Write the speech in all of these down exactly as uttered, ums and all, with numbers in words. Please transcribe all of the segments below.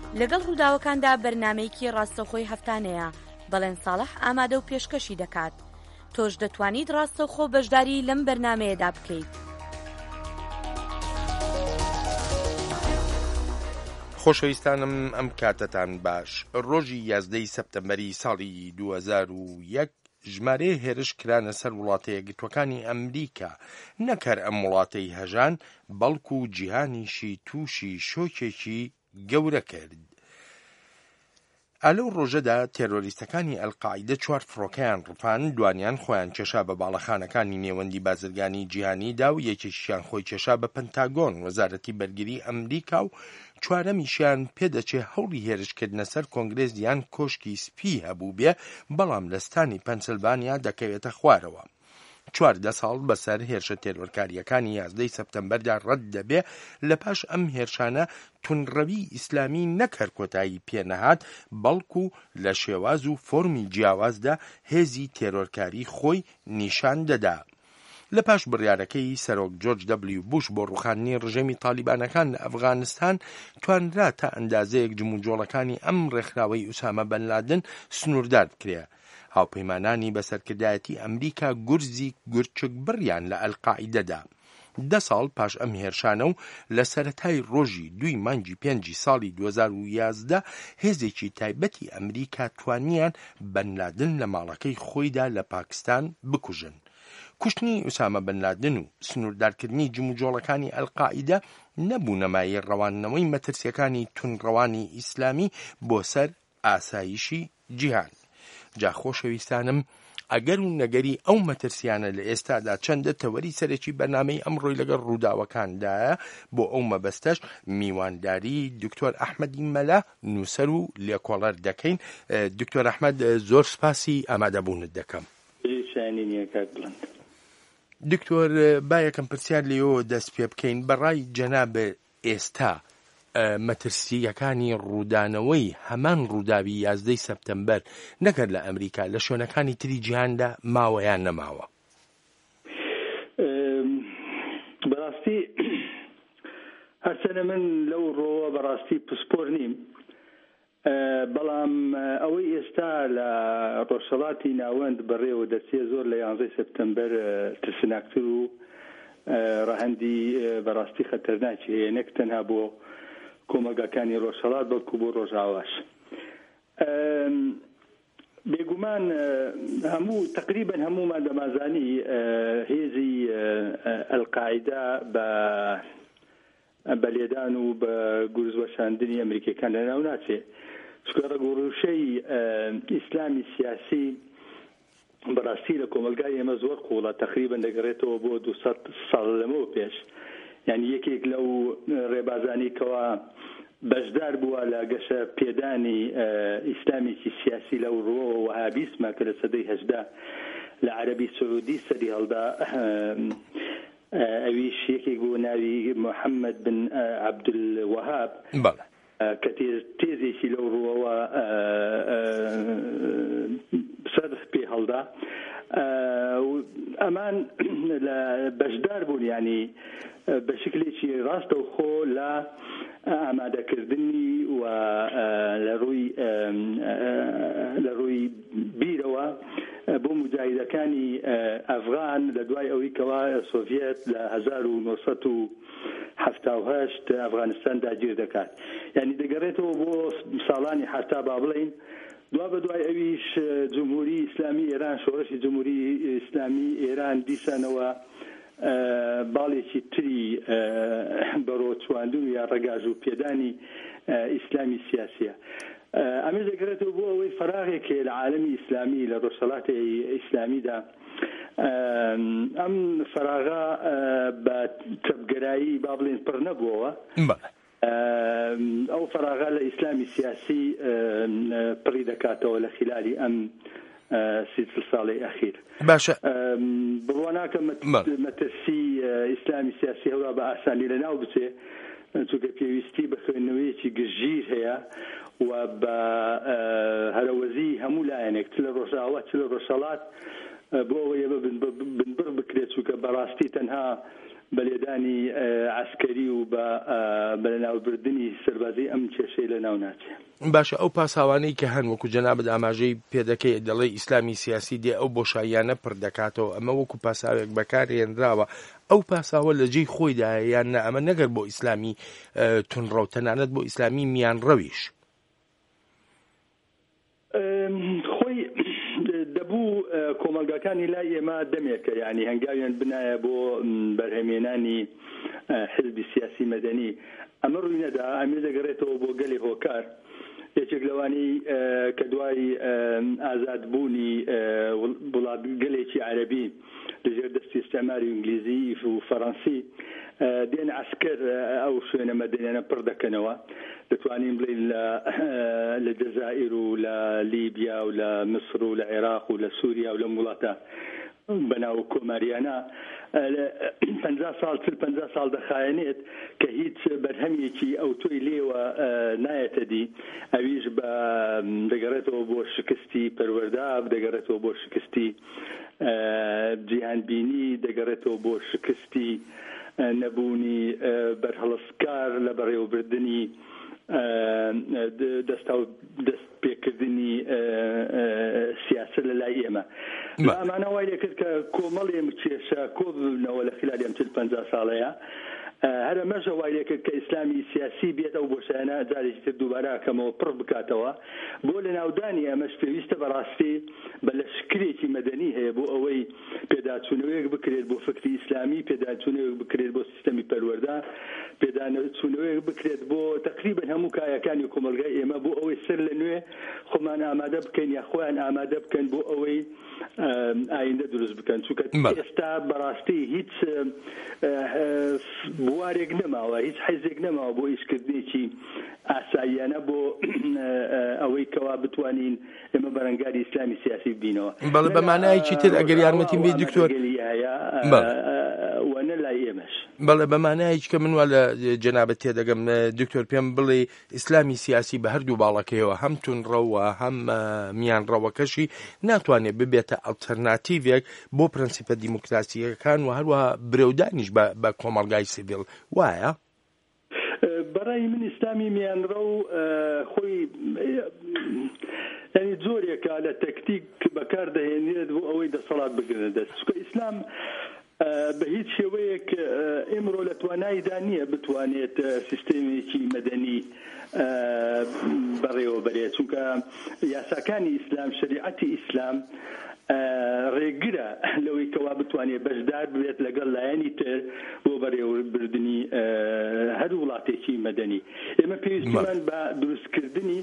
لەگەڵ ڕووداوەکاندا بەرنامەیەکی ڕاستەوخۆی هەفتانەیە بەڵێن ساڵح ئامادە و پێشکەشی دەکات. تۆش دەتوانیت ڕاستەوخۆ بەشداری لەم بەرنامەیەدا بکەیت. خۆشەویستانم ئەم کاتتان باش. ڕۆژی یازدەی سەپتەمبەری ساڵی دوو هەزار و یەک ژمارەیە هێرش کرانە سەر وڵاتە یەکگرتووەکانی ئەمریکا، نەکەر ئەم وڵاتەی هەژان بەڵکو و جیهانیشی تووشی شۆکێکی گەورە کرد. ئالەو ڕۆژەدا تێرۆریستەکانی ئەلقاعیدە چوار فڕۆکەیان ڕفان، دوانیان خۆیان کێشا بە باڵەخانەکانی نێوەندی بازرگانی جیهانیدا و یەکێکیشیان خۆی کێشا بە پەنتاگۆن وەزارەتی بەرگری ئەمریکا و چوارەمیشیان پێدەچێ هەوڵی هێرشکردنە سەر کۆنگرێس یان کۆشکی سپی هەبوو بێ، بەڵام لە ستانی پەنسیلڤانیا دەکەوێتە خوارەوە. چواردە ساڵ بەسەر هێرشە تێرۆرکاریەکانی یازدەی سەپتەمبەردا ڕەت دەبێ. لە پاش ئەم هێرشانە تونڕەوی ئیسلامی نەکەر کۆتایی پێنەهات، بەڵکو لە شێواز و فۆرمی جیاوازدا هێزی تێرۆرکاری خۆی نیشان دەدا. لە پاش بڕیارەکەی سەرۆک جۆرج دەبلیو بوش بۆ ڕوخاندنی ڕژێمی تالیبانەکان لە ئەفغانستان توانرا تا ئەندازەیەک جموجۆڵەکانی ئەم ڕێکخراوەی ئوسامە بن لادن سنووردار بکرێ. هاوپەیمانانی بەسەرکردایەتی ئەمریکا گورزی گورچک بڕیان لە ئەلقاعیدەدا. دە ساڵ پاش ئەم هێرشانە و لە سەرەتای ڕۆژی دوی مانگی پێنجی ساڵی دوو هەزار و یازدە هێزێکی تایبەتی ئەمریکا توانیان بن لادن لە ماڵەکەی خۆیدا لە پاکستان بکوژن. کوشتنی ئوسامە بن لادن و سنووردارکردنی جموجۆڵەکانی ئەلقاعیدە نەبوو نەمایی ڕەوانەوەی مەترسیەکانی تونڕەوانی ئیسلامی بۆ سەر ئاسایشی جیهان. جا خۆشەویستانم، ئەگەر و نەگەری ئەو مەترسیانە لە ئێستادا چەندە تەوەری سەرەکی بەرنامەی ئەمڕۆی لەگەڵ ڕووداوەکاندایە، بۆ ئەو مەبەستەش میوانداری دکتۆر ئەحمەدی مەلا نووسەر و لێکۆڵەر دەکەین. دکتۆر ئەحمەد، زۆر سپاسی ئامادەبوونت دەکەم. دکتۆر، با یەکەم پرسیار لێەوە دەست پێ بکەین. بەڕای جەناب ئێستا مەترسیەکانی ڕوودانەوەی هەمان ڕووداوی یازدەی سەپتەمبەر نەکەر لە ئەمریکا لە شوێنەکانی تری جیهاندا ماوەیان نەماوە؟ بەڕاستی هەرچەنە من لەو ڕۆوە بەڕاستی پسپۆر نیم، بەڵام ئەوەی ئێستا لە ڕۆژهەڵاتی ناوەند بەڕێوە دەچێت زۆر لە یانزەی سەپتەمبەر ترسناکتر و ڕەهەندی بەڕاستی خەتەرناکی هەیە، نەک تەنها بۆ کۆمەلگاکانی ڕۆژهەڵات بەڵکو بۆ ڕۆژاواش. بێگومان هەموو تقریبەن هەموومان دەمازانی هێزی ئەلقاعیدا بە بەلێدان و بە گورزوەشاندنی ئەمریکیەکان لەناو ناچێت، چونکە ڕەگوڕوشەی ئیسلامی سیاسی بەڕاستی لە کۆمەلگای ئێمە زۆر قوڵە، تقریبەن دەگەڕێتەوە بۆ دووسەد ساڵ لەمەوە پێش. یعنی یەکێک لەو ڕێبازانی کەوا بەشدار بووە لە گەشە پێدانی ئیسلامیکی سیاسی لەو ڕۆوە وەهابیسمە کە لە سەدەی هەژدا لە عەرەبی سعودی سەری هەڵدا، ئەویش یەکێک بوو ناوی محەممەد بن عەبدولوەهاب کە تێزێکی لەو ڕۆوە سەرخ پێ هەڵدا. ئەمان لە بەشدار بوون، ینی بە شکلێکی ڕاستەوخۆ لە ئامادەکردنی و لە ڕووی لە ڕووی بیرەوە بۆ مجاهیدەکانی ئەفغان لە دوای ئەوەی کەوا سۆڤیەت لە هەزار و نۆسەد و هەفتا و هەشت ئەفغانستان داگیر دەکات. یعنی دەگەڕێتەوە بۆ ساڵانی حتا با بڵین. دوا بە دوای ئەویش جمهوری ئیسلامی ئێران، شۆڕشی جمهوری ئیسلامی ئێران دیسانەوە باڵێکی تری بەڕۆچواندن یا ڕەگاژ و پێدانی ئیسلامی سیاسیە. ئەمە دەگەڕێتەوە بۆ ئەوەی فەراغێکێ لە عالەمی ئیسلامی لە ڕۆژهەڵاتی ئیسلامیدا ئەم فەراغا بە چەپگەرایی با بڵێن پڕ نەبووەوە. ئەو فەراغا لە ئیسلامی سیاسی پڕی دەکاتەوە لە خلالی ئەم سی ساڵی ئەخیر. باشە، بڕواناکە مەترسی ئیسلامی سیاسی هەورا بە ئاسانی لەناو بچێ، چونکە پێویستی بە خوێندنەوەیەکی گژیر هەیە و بە هەرەوەزی هەموو لایەنێک، چ لە ڕۆژاوا چ لە ڕۆژهەڵات، بۆ ئەوەیە بنبڕ بکرێت، چونکە بەڕاستی تەنها بەلێدانی عسکەری و و بە بەلەناوبردننی سەربازی ئەم کێشەی لە ناو ناچێ. باشە ئەو پاساوانەی کە هەن وەکو جەنابەت ئاماژەی پێدەکەی دەڵێ ئیسلامی سیاسی دێ ئەو بۆشاییانە پڕ دەکاتەوە، ئەمە وەکو پاساوێک بەکارهێنراوە، ئەو پاساوە لە جێی خۆیدایە یان نە ئەمە نەگەر بۆ ئیسلامی تونڕە و تەنانەت بۆ ئیسلامی میانڕەویش؟ خۆی دەبوو کۆمەلگاکانی لای ئێمە دەمێکە، یعنی هەنگاویان بنایە بۆ بەرهەمێنانی حزبی سیاسی مەدەنی. ئەمە ڕووی نەدا، ئەمێ دەگەڕێتەوە بۆ گەلی هۆکار، یەکێک لەوانی کە دوای ئازادبوونی وڵات گەلێکی عەرەبی لەژێر دەستی ئیستعماری ئینگلیزی و فەڕەنسی دێن عەسکەر ئەو شوێنە مەدەنیانە پڕ دەکەنەوە. دەتوانین بڵین لە جەزائیر و لە لیبیا و لە مصر و لە عێراق و لە سووریا و لە وڵاتە بەناو کۆماریانە پەنجا ساڵ چل پەنجا ساڵ دەخایەنێت کە هیچ بەرهەمێکی ئەو تۆی لێوە نایەتە دی، ئەویش بە دەگەڕێتەوە بۆ شکستی پەروەرداب، دەگەڕێتەوە بۆ شکستی جیهانبینی، دەگەڕێتەوە بۆ شکستی نەبوونی بەرهەڵسکار لە بەڕێوەبردننی دەستا و دەست پێکردنی سیاست لە لای ئێمە. ئەمانە وای لێ کرد کە کۆمەڵێ کێشە کۆبوونەوە لە خلالی ئەم چل پەنجا ساڵەیە. هەرە مەژە وای لێ کرد کە ئیسلامی سیاسی بێت ئەو بۆشایانە جارێکی تر دووبارە کەمەوە پڕ بکاتەوە، بۆ لە ناودانی ئەمەش پێویستە بەڕاستی بە لەشکرێکی مەدەنی هەیە بۆ ئەوەی پێداچوونەوەیەک بکرێت بۆ فکری ئیسلامی، پێداچوونەوەیەک بکرێت بۆ سیستەمی پەروەردە، پێداچوونەوەیەک بکرێت بۆ تقریبا هەموو کایەکانی کۆمەلگای ئێمە بۆ ئەوەی سەر لە نوێ خۆمان ئامادە بکەین یا خۆیان ئامادە بکەن بۆ ئەوەی ئایندە دروست بکەن. چونکە ئێستا بەڕاستی هیچ بوارێک نەماوە، هیچ حیزێک نەماوە بۆ ئیشکردنێکی ئاساییانە بۆ ئەوەی کەوا بتوانین ئێمە بەرەنگاری ئیسلامی سیاسی ببینەوە. بەڵێ بەمانایەکی تر ئەگەر یارمەتیم بێت دکتۆر وەنە لای ئێمەش. بەڵێ بەمانایەکی کە من وا لە جەنابەت تێدەگەم دکتۆر پێم بڵێ ئیسلامی سیاسی بە هەردوو باڵەکەیەوە هەم تونڕەوە هەم میانڕەوەکەشی ناتوانێت ببێتە ئەڵتەرناتیڤێک بۆ پرەنسیپە دیموکراسیەکان و هەروەها برەودانیش بە کۆمەڵگای سیڤیل، وایە؟ بەڕای من ئیسلامی میانڕە و خۆی یعنی زۆرێکە لە تەکتیک بەکاردەهێنێت بۆ ئەوەی دەسەڵات بگرێت دەست. چونکە ئیسلام بە هیچ شێوەیەک ئێمڕۆ لە تواناییدا نییە بتوانێت سیستەمێکی مەدەنی بەڕێوە بەرێت، چونکە یاساکانی ئیسلام، شریعەتی ئیسلام ڕێگرە لەوەی کەوا بتوانێت بەشدار بێت لەگەڵ لایەنی تر بۆ بەڕێوەبردننی هەر وڵاتێکی مەدەنی. ئێمە پێویستمان بە دروستکردنی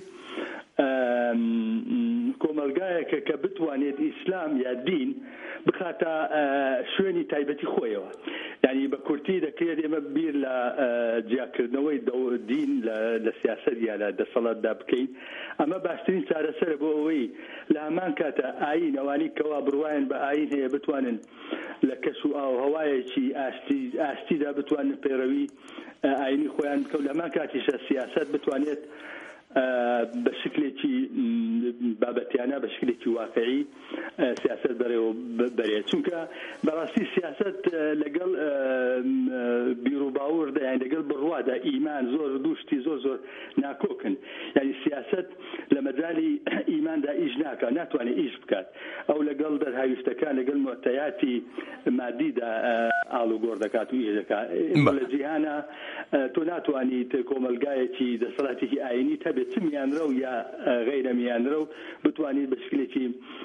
کۆمەلگایەکە کە بتوانێت ئیسلام یا دین بخاتە شوێنی تایبەتی خۆیەوە. یعنی بە کورتی دەکرێت ئێمە بیر لە جیاکردنەوەی دین لە سیاست یا لە دەسەڵاتدا بکەین. ئەمە باشترین چارەسەرە بۆ ئەوەی لە هەمان کاتە ئاین ئەوانی کەوا بڕواین بە ئاین هەیە بتوانن لە کەس و ئاو هەوایەکی ئاستیدا بتوانن پەیڕەوی ئاینی خۆیان بکەون، لە هەمان کاتیشە سیاست بتوانێت بە شکلێکی بابەتیانە بە شکلێکی واقعی سیاست بەڕێوە بەرێت. چونکە بەڕاستی سیاست لەگەڵ بیرروباوەڕدا یان لەگەڵ بڕوادا ئیمان زۆر دووشتی زۆر زۆر ناکۆکن. یعنی سیاست لە مەجالی ئیماندا ئیش ناکات، ناتوانێت ئیش بکات. ئەو لەگەڵ دەرهاویشتەکان لەگەڵ مۆتەیاتی مادیدا ئاڵوگۆڕ دەکات و ئیش دەکات. لە جیهانە تۆ ناتوانیت کۆمەلگایەکی دەسەڵاتێکی ئاینی هەبێت چ میانرە و یا غەیرە میانرە و بتوانیت بە شکلێکی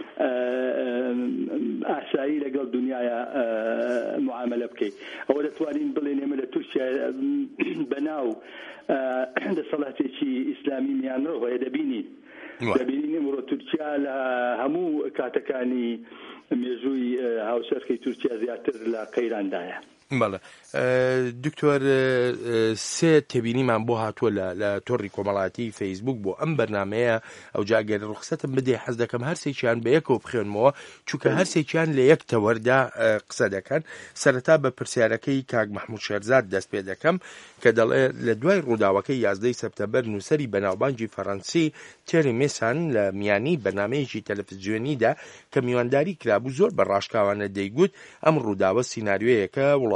ئاسایی لەگەڵ دنیاە معاملە بکەیت. ئەوە دەتوانین بڵێن ئێمە لە تورکیا بەناو دەسەڵاتێکی ئیسلامی میانرە هەیە دەبینین دەبینین ئەمڕۆ تورکیا لە هەموو کاتەکانی مێژووی هاوسەرخی تورکیا زیاتر لە قەیراندایە. بەڵێ دکتۆر سێ تێبینیمان بۆ هاتووە لە تۆڕی کۆمەڵاتی فەیسبوک بۆ ئەم بەرنامەیە. ئەو جاگەر ڕوخسەتم بدێ حەز دەکەم هەرسێکیان بە یەکەوە بخوێنمەوە، چونکە هەرسێکیان لە یەک تەوەردا قسە دەکەن. سەرەتا بە پرسیارەکەی کاک مەحموود شێرزاد دەست پێ دەکەم کە دەڵێ لە دوای ڕووداوەکەی یازدەی سەپتەمبەر نووسەری بەناوبانگی فەڕەنسی تێری مێسان لە میانی بەرنامەیەکی تەلەڤیزیۆنیدا کە میوانداری کرابوو زۆر بە ڕاشکاوانە دەیگوت ئەم ڕووداوە سیناریۆیەکە وڵات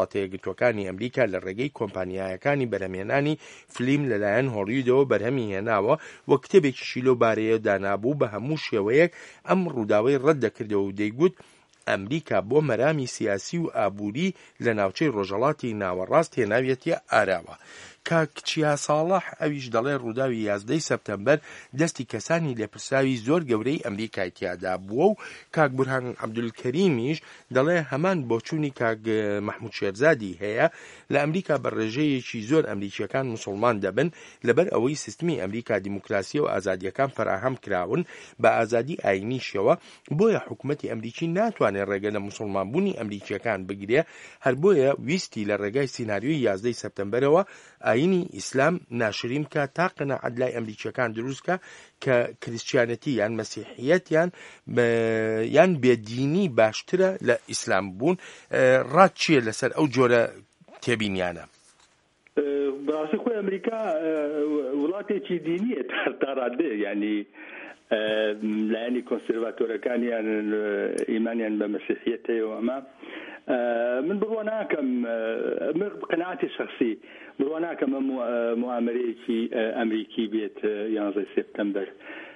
وڵاتە یەکگرتووەکانی ئەمریکا لە ڕێگەی کۆمپانیایەکانی بەرهەمهێنانی فلیم لەلایەن هۆلیوودەوە بەرهەمی هێناوە وە کتێبێکیشی لەوبارەیە دانابوو بە هەموو شێوەیەک ئەم ڕووداوەی ڕەت دەکردەوە و دەیگوت ئەمریکا بۆ مەرامی سیاسی و ئابووری لە ناوچەی ڕۆژهەڵاتی ناوەڕاست هێناویەتە ئاراوە. کاکچیا ساڵح ئەویش دەڵێ ڕووداوی یازدەی سەپتەمبەر دەستی کەسانی لێپرساوی زۆر گەورەی ئەمریکای تیادا بووە و کاک بورهان عەبدولکەریمیش دەڵێ هەمان بۆچوونی کاک مەحموود شێرزادی هەیە لە ئەمریکا بە ڕێژەیەکی زۆر ئەمریکیەکان موسڵمان دەبن لەبەر ئەوەی سیستمی ئەمریکا دیموکراسی و ئازادیەکان فراهەم کراون بە ئازادی ئاینیشەوە بۆیە حکوومەتی ئەمریکی ناتوانێت ڕێگە لە موسڵمانبوونی ئەمریکیەکان بگرێ هەر بۆیە ویستی لە ڕێگای سیناریۆی یازدەی سەپتەمبەرەوە ئاینی ئیسلام ناشرین کە تا قەنەعەت لای ئەمریکیەکان دروستکە کە کریسچیانەتی یان مەسیحیەت یان یان بێدینی باشترە لە ئیسلام بوون. ڕات چییە لەسەر ئەو جۆرە تێبینیانە؟ بەڕاستی خۆی ئەمریکا وڵاتێکی دینیە تا ڕادێ ینی لایەنی کۆنسێرڤاتۆرەکانیان ئیمانیان بە مەسیحیەت هەیە و ئەمە من بڕوا ناکەم من قەناعەتی شخصی بڕوا ناکەم موامەرەیەکی ئەمریکی بێت یازدەی سێپتەمبەر.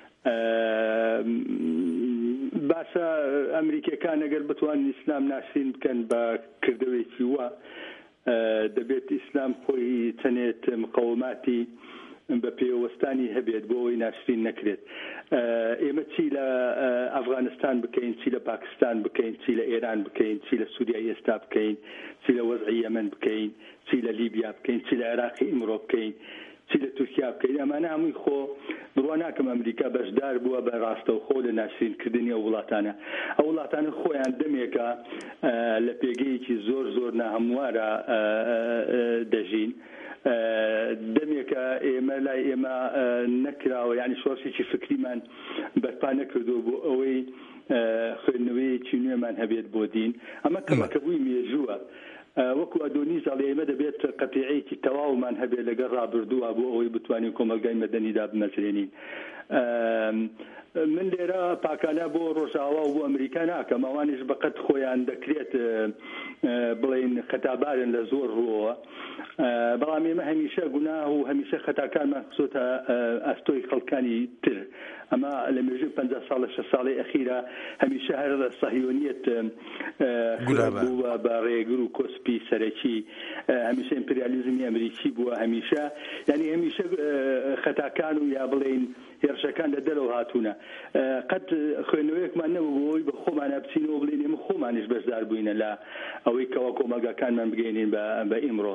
باشە ئەمریکیەکان ئەگەر بتوانن ئیسلام ناشرین بکەن بە کردەوەیکی وە دەبێت ئیسلام خۆی چەنێت مقاوماتی بە پێوەستانی هەبێت بۆ ئەوەی ناشرین نەکرێت. ئێمە چی لە ئەفغانستان بکەین، چی لە پاکستان بکەین، چی لە ئێران بکەین، چی لە سووریای ئێستا بکەین، چی لە وەزعی یەمەن بکەین، چی لە لیبیا بکەین، چی لە عێراقی ئیمڕۆ بکەین، چی لە تورکیا بکەین، ئەمانە هەمووی خۆ بڕوا ناکەم ئەمریکا بەشدار بووە بە ڕاستەوخۆ لە ناشرینکردنی ئەو وڵاتانە. ئەو وڵاتانە خۆیان دەمێکە لە پێگەیەکی زۆر زۆر ناهەموارە دەژین، دەمێکە ئێمە لای ئێمە نەکراوە، یعنی شۆرشێکی فکریمان بەرپا نەکردو بۆ ئەوەی خوێندنەوەیەکی نوێمان هەبێت بۆ دین. ئەمە کەمەکەبووی مێژووە وەکو ئەدۆنیس ئەڵێ ئێمە دەبێت قەتیعەیەکی تەواومان هەبێت لەگەڵ ڕابردووە بۆ ئەوەی بتوانین کۆمەلگای مەدەنیدا بمەسرێنین. من لێرە پاکانە بۆ ڕۆژاوا و بۆ ئەمریکا ناکەم، ئەوانش بەقەت خۆیان دەکرێت بڵێن خەتابارن لە زۆر ڕۆوە، بەڵام ئێمە هەمیشە گوناه و هەمیشە خەتاکانمان قسۆتە ئەستۆی خەڵکانی تر. ئەمە لە مێژووی پەنجا ساڵە شەش ساڵی ئەخیرە هەمیشە هەر سەهیۆنیەت بووە بە ڕێگر و کۆسپی سەرەکی، هەمیشە ئیمپریالیزمی ئەمریکی بووە، هەمیشە ینی هەمیشە خەتاکان و یا بڵێن هێرشەکان لە دەرەوە هاتوونە. قەت خوێندنەوەیەکمان نەبوو بۆی بە خۆمان بچینەوە بڵێن ئێمە خۆمانیش بەشدار بووینە لە ئەوەی کەوا کۆمەلگاکانمان بگەینین بە ئیمڕۆ.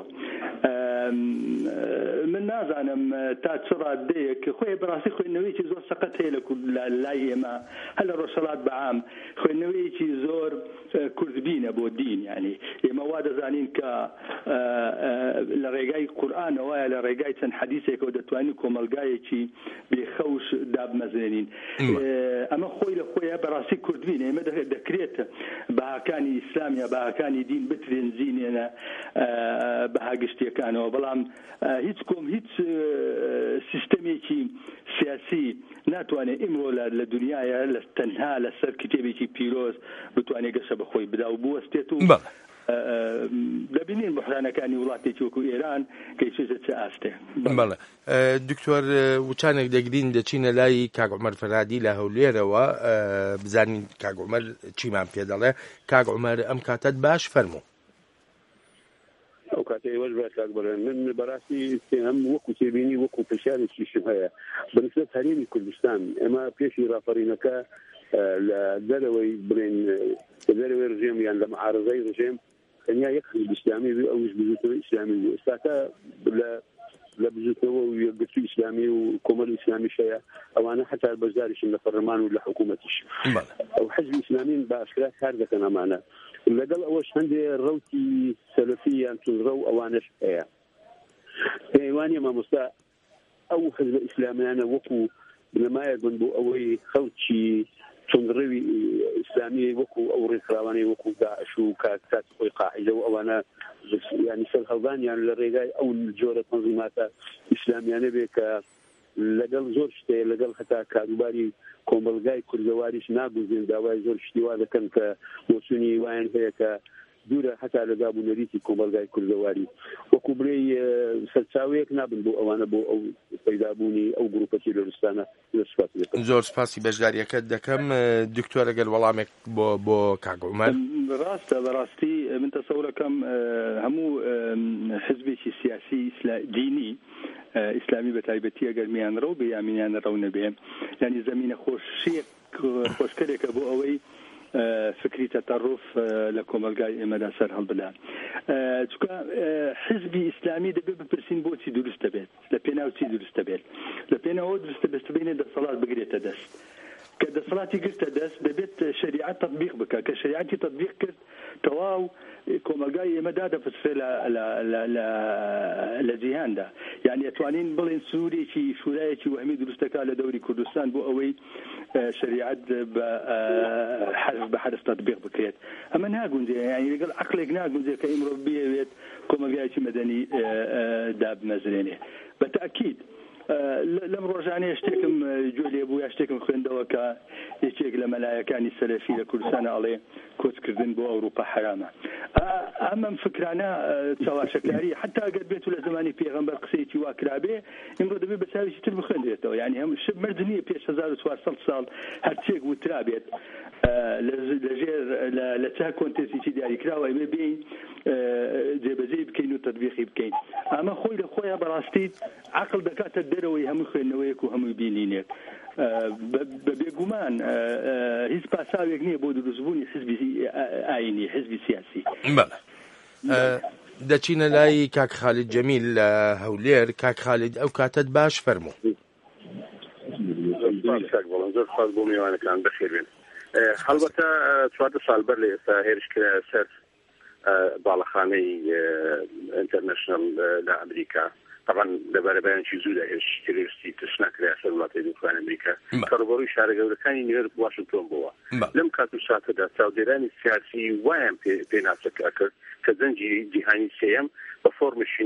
من نازانم تا چ ڕادەیەک خۆی بەڕاستی خوێندنەوەیەکی زۆر سەقەت هەیە لە لای ئێمە هەر لە ڕۆژهەڵات بەعام خوێندنەوەیەکی زۆر کوردبینە بۆ دین، ینی ئێمە وا دەزانین کە لە ڕێگای قورئانەوەیە لە ڕێگای چەند حەدیثێکەوە دەتوانین کۆمەلگایەکی بێخەوش دابمەزێنین. ئەمە خۆی لە خۆیە بەڕاستی کوردبینە، ئێمە دەکرێت بەهاکانی ئیسلام یا بەهاکانی دین بترێنزینێنە بەهاگشتیەکانەوە، بەڵام هیچ کۆم هیچ سیستەمێکی سیاسی ناتوانێت ئیمڕۆ لە دنیاە لە تەنها لەسەر کتێبێکی پیرۆز بتوانێت گەشە بەخۆی بدا و بوەستێت و دەبینین بحرانەکانی وڵاتێکی وەکو ئێران کەیچێتە چه ئاستێ. بەڵێ دکتۆر وچانێک دەگرین دەچینە لای کاک عومەر فەرهادی لە هەولێرەوە بزانین کاک عومەر چیمان پێ دەڵێ. کاک عومەر ئەم کاتت باش فەرموو. ئەو کاتە ئێوەش باش کاک بەڕێن، من بەڕاستی هەم وەکو تێبینی وەکو پێشارێکیشم هەیە بەنسبەت هەرێمی کوردستان. ئێمە پێشی ڕاپەڕینەکە لە دەرەوەی بڵێن لە دەرەوەی ڕژێم یان لە مەعارەزەی ڕژێم تەنیا یەک حزب ئیسلامی بوو، ئەوش بزوتەوەی ئیسلامی بوو. ئێستاکە لە بزوتەوە و یەکگرتووی ئیسلامی و کۆمەڵی ئیسلامیش هەیە، ئەوانە حتا بەشداریشن لە پەرلەمان و لە حکوومەتیش. ئەو حزبی ئیسلامین بە ئاشکرا کار دەکەن ئەمانە. لەگەڵ ئەوەش هەندێ ڕەوتی سەلەفی یان تونڕە و ئەوانش هەیە. پێیوانی مامۆستا ئەو حزب ئیسلامیانە وەکو بنەمایە بن بۆ ئەوەی خەڵکی تونڕەوی ئیسلامی وەکو ئەو ڕێکخراوانەی وەکو داعش و کات خۆی قاعیدە و ئەوانە ینی سەرهەڵدانیان لە ڕێگای ئەو جۆرە تەنظیماتە ئیسلامیانە بێ کە لەگەڵ زۆر شتێ لەگەڵ هەتا کاروباری کۆمەلگای کوردەواریش نابووزێن داوای زۆر شتی وا دەکەن کە بۆچوونی وایان هەیە کە دوورە هەتا لە دابوونەریتی کۆمەلگای کوردەواری وەکو برێ سەرچاوەیەک نابن بۆ ئەوانە بۆ ئەو پەیدابوونی ئەو گروپە تیرۆریستانە. زۆر سپاسی بەشداریەکەت دەکەم. دکتۆر ئەگەر وەڵامێک بۆ بۆ کاک عومەر. ڕاستە بەڕاستی من تەسەورەکەم هەموو حزبێکی سیاسی دینی ئیسلامی بە تایبەتی ئەگەر میان ڕەو بێ یا میانە ڕەو نەبێ یعنی زەمینە خۆشیەک خۆشکەرێکە بۆ ئەوەی فکری تەتەڕف لە کۆمەلگای ئێمەدا سەر هەڵبدان. چونکە حزبی ئیسلامی دەبێت بپرسین بۆچی دروستە بێت، لە پێناو چی دروستە بێت، لە پێناوە دروستە بێت بینێ دەسەڵات بگرێتە دەست. کە دەسەڵاتی گرتە دەست دەبێت شریعەت تطبیق بکە، کە شریعەتی تطبیق کرد تەواو کۆمەلگای ئێمەدا دەپسرێ لە جیهاندا. یعنی ئەتوانین بڵێن سوورێکی شورایەکی وهمی دروستەکە لە دەوری کوردستان بۆ ئەوەی شریعەت بە حرف بە حرف تطبیق بکرێت. ئەمە ناگونجێ، یعنی لەگەڵ عەقلێک ناگونجێ کە ئیمڕۆ بێوێت کۆمەلگایەکی مەدەنی دابمەزرێنێ. بەتاکید لەم ڕۆژانەیە شتێکم گوێ لێ بوو یا شتێکم خوێندەوە کە یەکێک لە مەلایەکانی سەلەفی لە کوردستانە ئەڵێ کۆچکردن بۆ ئەوروپا حرامە. ئەمەم فکرانە چاواشەکاری حتا ئەگەر بێت و لە زمانی پێغەمبەر قسەیەکی وا کرابێ ئیمڕۆ دەبێت بە چاوێکی تر بخوێندرێتەوە. یعنی هەم شت مەرج نییە پێش هەزار و چوارسەد ساڵ هەرچێک وترا بێت لەژێر لە چا کۆنتێکسێکی دیاریکراوە ئێمە بێین جێبەجێ بکەین و تەطبیقی بکەین. ئەمە خۆی لە خۆیان بەڕاستی عەقڵ دەکاتە دەرەوەی هەموو خوێندنەوەیەک و هەمووی بینینێک. بە بێگومان هیچ پاساوێک نییە بۆ دروستبوونی حزبی ئاینی حزبی سیاسی. دەچینە لای کاک خالید جەمیل لە هەولێر. کاک خالید ئەو کاتت باش فەرموو. زۆر سپاس بۆ میوانەکان بەخێر بێن. هەڵبەتە چواردە ساڵ بەر لە ئێستا هێرشکرا سەر باڵەخانەی ئینتەرنەشنەل لە ئەمریکا. طبعا لەبارەبەیانکی زوو داهێش تێرۆریستی تشناکرا سەر وڵاتی دووخوان ئەمریکا کە ڕوبەڕووی شارە گەورەکانی نیویۆرک واشنگتۆن بووە. لەم کات و ساتەدا چاودێرانی سیاسی وایان پێناسەکە کرد کە زەنجی جیهانی سێیەم بە فۆرمێکی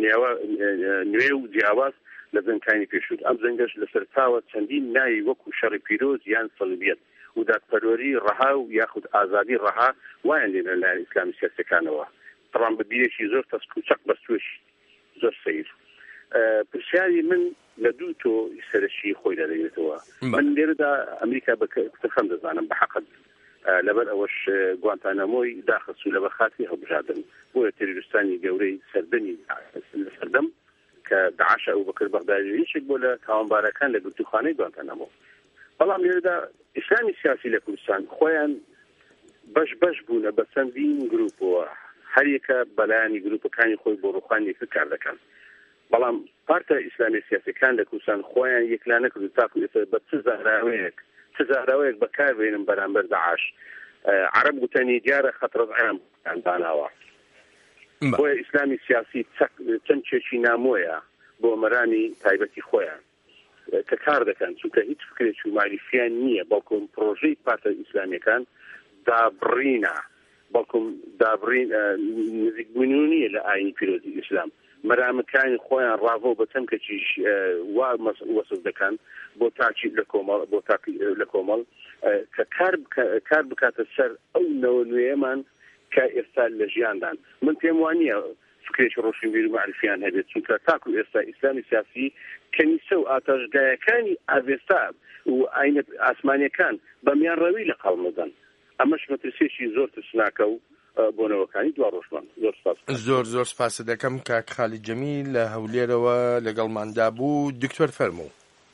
نوێ و جیاواز لە زەنگەکانی پێشوت. ئەم زەنگەش لەسەر تاوە چەندین ناوی وەکو شەڕی پیرۆز یان سەڵبیەت و دادپەروەری ڕەها و یاخود ئازادی ڕەها وایان لێنە لایەن ئیسلامی سیاسیەکانەوە. طبعا بە بیرێکی زۆر تەسک و چەق بەستوێش زۆر سەیر. پرسیاری من لە دوو تۆ سەرشی خۆی دەدەێتەوە. من لێرەدا ئەمریکا بەخەم دەزانم بە حەقت لەبەر ئەوەش گوانتانامۆی داخست و لەبەر خاتی هەڵبژاردن بۆیە تێرۆریستانی گەورەی سەردەمی لە سەردەم کە داعش ئەو بەکر بەغدادی هیچێک بۆ لە تاوانبارەکان لە گرتوخانەی گوانتانامۆ. بەڵام لێرەدا ئیسلامی سیاسی لە کوردستان خۆیان بەش بەش بوونە بە چەندین گروپەوە هەریەکە بەلایانی گروپەکانی خۆی بۆ ڕوخاندێک کار دەکەن. بەڵام پارتە ئیسلامی سیاسیەکان لە کوردستان خۆیان یەکلا نەکرد تاکو ئێستا بە چ زاراوەیەک چ زاراوەیەک بەکاربێنن بەرامبەر داعش. عەرەب گوتەنی دیارە خەترەزعام داناوە. بۆیە ئیسلامی سیاسی چەند چێکی نامۆیە بۆ مەرانی تایبەتی خۆیان کە کار دەکەن چونکە هیچ فکرێکی و مالیفیان نییە بەڵکوم پرۆژەی پارتە ئیسلامیەکان دابڕینە بەڵکوم دابڕین نزیکبوونی لە ئاینی پیرۆزی ئیسلام. مەرامەکانی خۆیان ڕاوۆ بە چەند کەچیش وا وەسف دەکەن بۆ تاکید لە کۆمەڵ بۆ تاکید لە کۆمەڵ کە کار بکاتە سەر ئەو نەوە نوێیەمان کە ئێستا لە ژیاندان. من پێم وانییە فکرێکی ڕۆشنبیر و معرفیان هەبێت چونکە تاکو ئێستا ئیسلامی سیاسی کەنیسە و ئاتەشگایەکانی ئاڤێستا و ئاینە ئاسمانیەکان بەمیان ڕەوی لە قەڵمەدەن. ئەمەش مەترسێکی زۆر ترسناکە و بۆنەوەکانی دوا ڕۆژمان. زۆر سپاس. زۆر زۆر سپاس دەکەم کاک خالید جەمیل لە هەولێرەوە لەگەڵماندا بوو. دکتۆر فەرموو.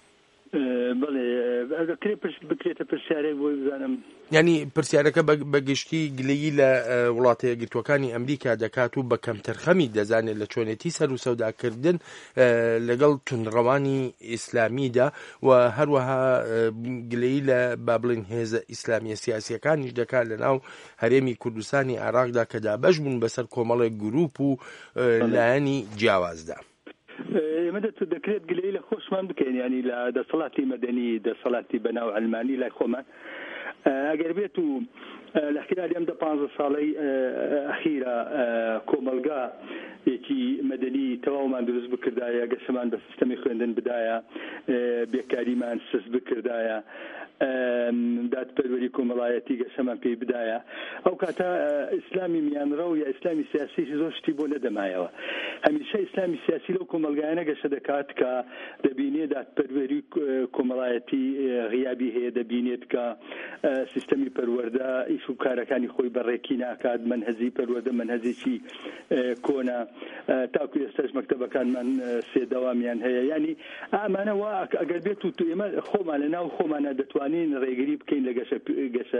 بەڵێ بکرێتە پرسیارێک بۆی بزانم. ینی پرسیارەکە بەگشتی گلەیی لە وڵاتە یەکگرتووەکانی ئەمریکا دەکات و بە کەمتەرخەمی دەزانێت لە چۆنێتی سەر و سەوداکردن لەگەڵ تونڕەوانی ئیسلامیدا و هەروەها گلەیی لە با بڵێن هێزە ئیسلامیە سیاسیەکانیش دەکات لە ناو هەرێمی کوردستانی عێراقدا کە دابەش بوون بەسەر کۆمەڵێک گروپ و لایەنی جیاوازدا. ئێمە دەکرێت گلەی لە خۆشمان بکەین ینی لە دەسەڵاتی مەدەنی دەسەڵاتی بەناو ئەلمانی لای خۆمان ئەگەر بێت و لە خلال ئەم دە پانزە ساڵەی ئەخیرە کۆمەلگا یەکی مەدەنی تەواومان دروست بکردایە، گەشەمان بە سیستەمی خوێندن بدایە، بێکاریمان سست بکردایە، دادپەروەری کۆمەڵایەتی گەشەمان پێی بدایە. ئەو کاتە ئیسلامی میانڕە و یا ئیسلامی سیاسی زۆر شتی بۆ نەدەمایەوە. هەمیشە ئیسلامی سیاسی لەو کۆمەلگایانە گەشە دەکات کە دەبینێ دادپەروەری کۆمەڵایەتی غیابی هەیە، دەبینێت کە سیستەمی پەروەردە ئیش و کارەکانی خۆی بەڕێکی ناکات، منهەجی پەروەردە منهەجێکی کۆنا، تاکو ئێستاش مەکتەبەکانمان سێدەوامیان هەیە. ینی ئەمانەوە ئەگەر بێت و ئێمە خۆمان لە ناو خۆمانە دەتوانین ڕێگری بکەین لە گەشە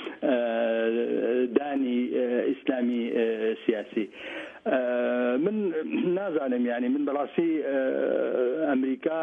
دانی ئیسلامی سیاسی. من نازانم، ینی من بەڕاستی ئەمریکا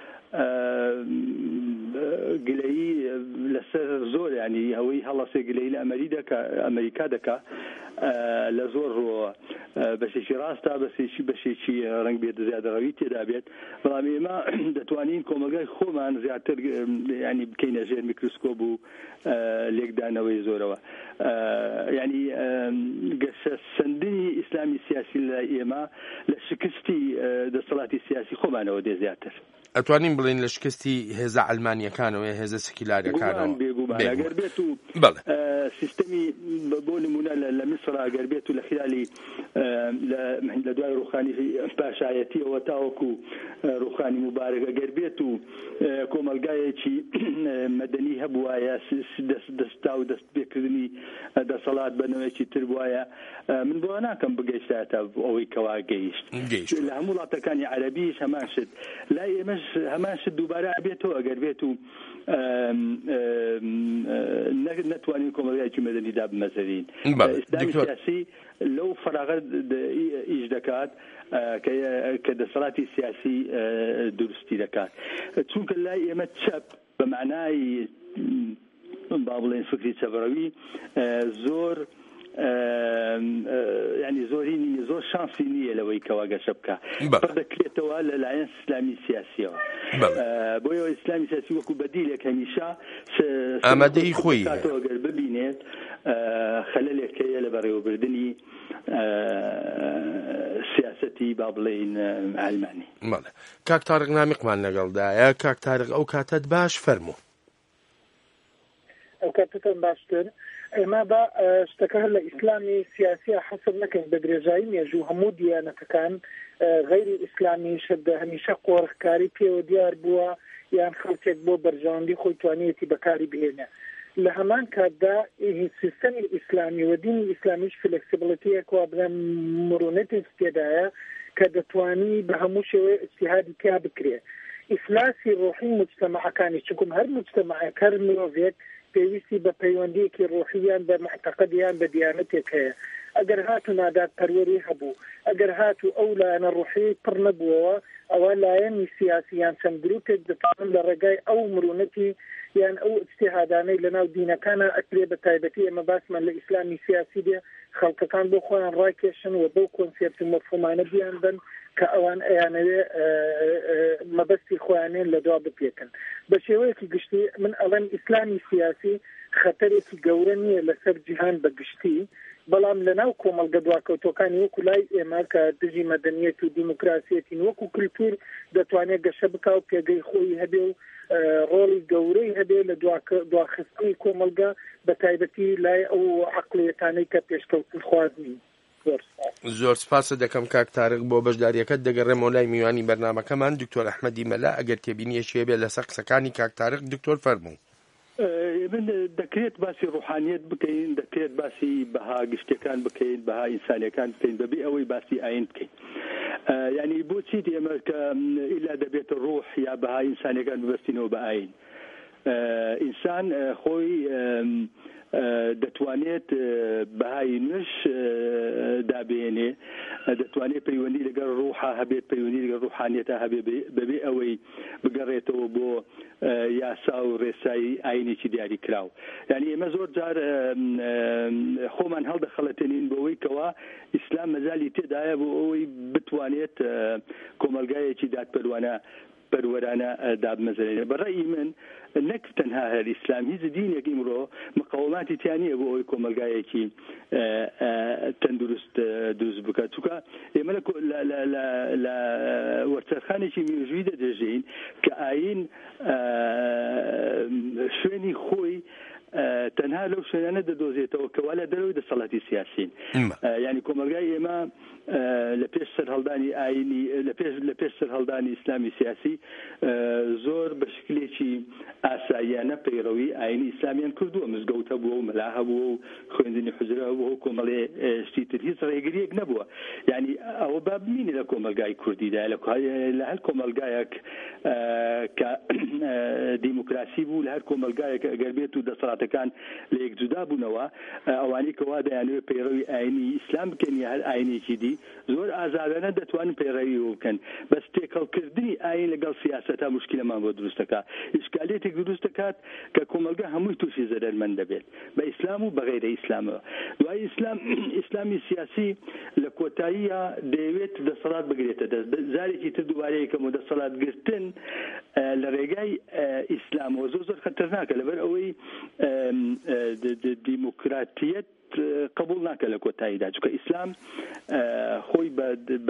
گلەیی لەسەر زۆر، ینی ئەوەی هەڵەسێ گلەیی لە ئەمریکا دەکا لە زۆر ڕۆ بەشێکی ڕاستە، بەسێکی بەشێکی ڕنگ بێت زیادەڕەوی تێدا بێت، بەڵام ئێمە دەتوانین کۆمەلگای خۆمان زیاتر ینی بکەینە ژێر میکروسکۆپ و لێکدانەوەی زۆرەوە. ینی گەشە سندنی ئیسلامی سیاسی لە ئێمە لە شکستی دەسەڵاتی سیاسی خۆمانەوە دێ زیاتر. ئەتوانین بڵین لە شکستی هێزە ئەلمانیەکانەوە، هێزە سکیلارەکانەوە بێگومان ئەگەر بێت و سیستەمی بۆ نمونە لە میسر ئەگەر بێت و لە خلالی لە دوای ڕوخانی پاشایەتیەوە تاوەکو ڕوخانی مبارەک ئەگەر بێت و کۆمەلگایەکی مەدەنی هەبوایە، دەستا و دەست پێکردنی دەسەڵات بەنەوەیەکی تر بوایە، من بۆ ناکەم بگەیشتایە ئەوەی کەوا گەیشت. لە هەموو وڵاتەکانی عەرەبیش هەمان شت، لای ئێمەش هەمان شت دووبارە ئەبێتەوە ئەگەر بێت و نەتوانین کۆمەلگایەکی مەدەنی دابمەزەرین. ئیسلامی سیاسی لەو فەراغە ئیش دەکات کە دەسەڵاتی سیاسی دروستی دەکات، چونکە لای ئێمە چەپ بە معنای با بڵێن فکری چەبڕەوی زۆر ینی زۆری نیە، زۆر شانسی نییە لەوەی کەوا گەشە بکە، بەر دەکرێتەوە لەلایەن ئیسلامی سیاسیەوە. بۆیەوە ئیسلامی سیاسی وەکو بەدیلێک هەمیشە ئامادەی خۆی گەر ببینێت خەلەلێک هەیە لە بەڕێوەبردننی سیاسەتی با بڵێن ئەلمانی. کاک تارق نامیقمان لەگەڵدایە. کاک تارق ئەو کاتت باش فەرموو. ئەو کاتتان باشتر. ئێمە بە شتەکە لە ئیسلامی سیاسیە حەسب نەکەین بە درێژایی مێژوو هەموو دیانەتەکان غەیری ئیسلامیش هەمیشە قۆڕخکاری پێوە دیار بووە یان خەڵکێک بۆ بەرژەوەندی خۆی توانێتی بەکاری بهێنێ. لە هەمان کاتدا سیستەمی ئیسلامی و دینی ئیسلامیش فلکسیبڵەتیەکوا بڵێن مرونەتی تێدایە کە دەتوانی بە هەموو شێوەیە ئیجتیهادی پیا بکرێ. ئیفلاسی ڕۆحی موجتەمەعەکانی چونکە هەر موجتەمەعێک هەر مرۆڤێک پێویستی بە پەیوەندیەکی ڕۆحییان بە معتەقەدیان بە دیانەتێک هەیە. ئەگەر هاتو نادات پەروەری هەبوو، ئەگەر هاتو ئەو لایەنە ڕۆحی پڕ نەبووەوە، ئەوە لایەنی سیاسییان چەند گروپێک دەتوانن لە ڕێگای ئەو مرونەتی یان ئەو اجتیهادانەی لەناو دینەکانە ئەکرێ بە تایبەتی ئێمە باسمان لە ئیسلامی سیاسی دێ خەڵکەکان بۆ خۆیان ڕاکێشن و بەو کۆنسێپت مەفهومانە بیان بن کە ئەوان ئەیانەوێ مەبەستی خۆیانێن لە دوا بپێکن. بە شێوەیەکی گشتی من ئەڵێم ئیسلامی سیاسی خەتەرێکی گەورە نییە لەسەر جیهان بە گشتی، بەڵام لەناو کۆمەڵگە دواکەوتەکانی وەکو لای ئێمە کە دژی مەدەنیەت و دیموکراسیەتین وەکو کلتور دەتوانێت گەشە بکا و پێگەی خۆی هەبێ و ڕۆڵی گەورەی هەبێ لە دواخستنی کۆمەڵگە بە تایبەتی لای ئەو عەقڵیەتانەی کە پێشکەوتن خوازنی. زۆر سپاسە دەکەم کاک تارق بۆ بەشداریەکەت. دەگەڕێمەوە لای میوانی بەرنامەکەمان دکتۆر ئەحمەدی مەلا. ئەگەر تێبینیەشیە بێ لەسەر قسەکانی کاک تارق دکتۆر فەرموو. من دەکرێت باسی ڕوحانیت بکەین، دەکرێت باسی بەها گشتەکان بکەین، بەها ئینسانیەکان بکەین، بەبێ ئەوەی باسی ئاین بکەین. ینی بۆچی ئێمە کە ئیلا دەبێتە ڕوح یا بەها ئینسانیەکان ببەستینەوە بە ئاین؟ ئینسان خۆی دەتوانێت بەهای نوێش دابێنێ، دەتوانێت پەیوەندی لەگەڵ ڕوحا هەبێت، پەیوەندی لەگەڵ ڕوحانیەتە هەبێت، بەبێ ئەوەی بگەڕێتەوە بۆ یاسا و ڕێسایی ئاینێکی دیاری کراو. یعنی ئێمە زۆر جار خۆمان هەڵدەخەڵەتێنین بۆەوەی کەوا ئیسلام مەجالی تێدایە بۆ ئەوەی بتوانێت کۆمەلگایەکی دادپەروانە پەروەرانە دابمەزرێنێ. بەڕێی من نەک تەنها هەر ئیسلام هیچ دینێک ئیمڕۆ مقاوماتی تیانیە بۆ ئەوەی کۆمەلگایەکی تەندروست دروست بکات. چونکە ئێمە لە وەرچەرخانێکی مێژووی دەدەژین کە ئاین شوێنی خۆی تەنها لەو شوێنانە دەدۆزێتەوە کەوا لە دەرەوەی دەسەڵاتی سیاسین. یعنی کۆمەلگای ئێمە لە پێش سەرهەڵدانی ئاینی لە پێش سەرهەڵدانی ئیسلامی سیاسی زۆر بە شکلێکی ئاساییانە پەیڕەوی ئاینی ئیسلامیان کردووە. مزگەوت هەبووە و مەلا هەبووە و خوێندنی حوجرە هەبووە و کۆمەڵێ شتی تر هیچ ڕێگریەک نەبووە. یعنی ئەوە با ببینی لە کۆمەلگای کوردیدا لە هەر کۆمەلگایەک کە دیموکراسی بوو لە هەر کۆمەلگایەک ئەگەر بێت و دەسەڵاتەکان لە یەک جودا بوونەوە ئەوانەی کەوا دەیانوێت پەیڕەوی ئاینی ئیسلام بکەن یا هەر ئاینێکی دی زۆر ئازادانە دەتوانن پەیڕەوی بکەن. بەس تێکەڵکردنی ئاین لەگەڵ سیاسەتا مشکلەمان بۆ دروست دەکات. ئیشکالێتێک دروست دەکات کە کۆمەلگا هەمووی تووشی زەرمەند دەبێت بە ئیسلام و بە غەیرە ئیسلامەوە. دوای ئیسلام ئیسلامی سیاسی لە کۆتاییە دەیەوێت دەسەڵات بگرێتە دەست. زارێکی تر دووبارەیەکەم و دەسەڵات گرتن لە ڕێگای ئیسلامەوە زۆر زۆر خەتەرناکە لەبەر ئەوەی دیموکراتیەت قبول ناکە لە کۆتاییدا. چونکە ئیسلام خۆی بە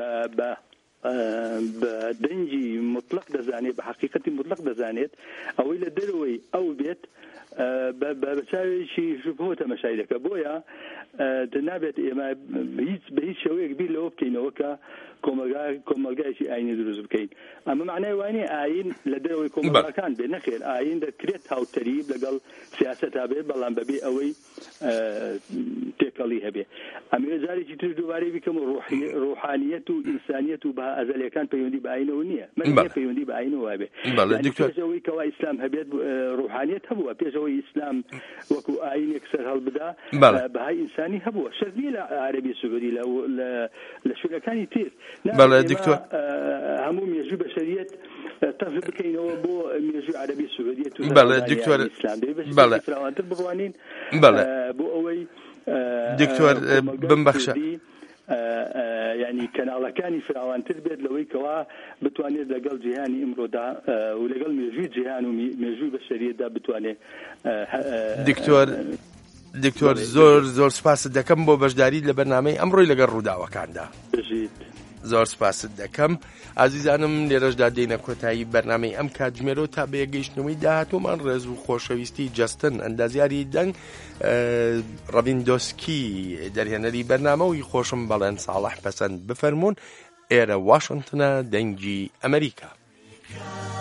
بە دەنجی مطلق دەزانێت بە حقیقەتی مطلق دەزانێت ئەوەی لە دەرەوەی ئەو بێت بە بەچاوێکی شبهۆ تەمەشای دەکە. بۆیە نابێت ئێمە هیچ بە هیچ شێوەیەک بیر لەوە بکەینەوە کە کۆمەلگایکی ئاینی دروست بکەین. ئەمە معنای وانێ ئاین لە دەرەوەی کۆمەلگاکان بێ نەخێر. ئاین دەکرێت هاوتەریب لەگەڵ سیاسەتا بێت بەڵام بەبێ ئەوەی تێکەڵی هەبێ. ئەمێ جارێکی تر دووبارەی بکەم ڕوحانیەت و ئینسانیەت و بە ئەزەلیەکان پەیوەندی بە ئاینەوە نییە. من پەیوەندی بە ئاینەوە هەبێ. پێشەوەی کەوا ئیسلام هەبێت ڕوحانیەت هەبووە. پێشەوەی ئیسلام وەکو ئاینێک سەر هەڵبدا بەهای ئینسانی هەبووە. شەرنی لە عەرەبی سوودی لە شوێنەکانی تر بەڵێ دکتۆر هەموو مێژووی بەشەریەت تەفر بکەینەوە بۆ مێژووی عەرەبی سوودیەت و بەڵێ دکتۆر بەڵێ فراوانتر بڕوانین بۆ ئەوەی دکتۆر بمبەخشە ینی کەناڵەکانی فراوانتر بێت لەوەی کەوا بتوانێت لەگەڵ جیهانی ئیمڕۆدا و لەگەڵ مێژووی جیهان و مێژووی بەشەریەتدا بتوانێت. دکتۆر دکتۆر زۆر زۆر سپاست دەکەم بۆ بەشداری لە بەرنامەی ئەمڕۆی لەگەڵ ڕووداوەکاندا. زۆر سپاست دەکەم. ئازیزانم لێرەشدا دێنە کۆتایی بەرنامەی ئەم کاتژمێرەوە تا بە یەکگەیشتنەوەی داهاتوومان ڕێز و خۆشەویستی جەستن ئەندازیاری دەنگ ڕەڤیندۆسکی دەرهێنەری بەرنامەوەی خۆشم بەڵێن ساڵح پەسەند بفەرمونون. ئێرە واشنگتنە دەنگی ئەمریکا.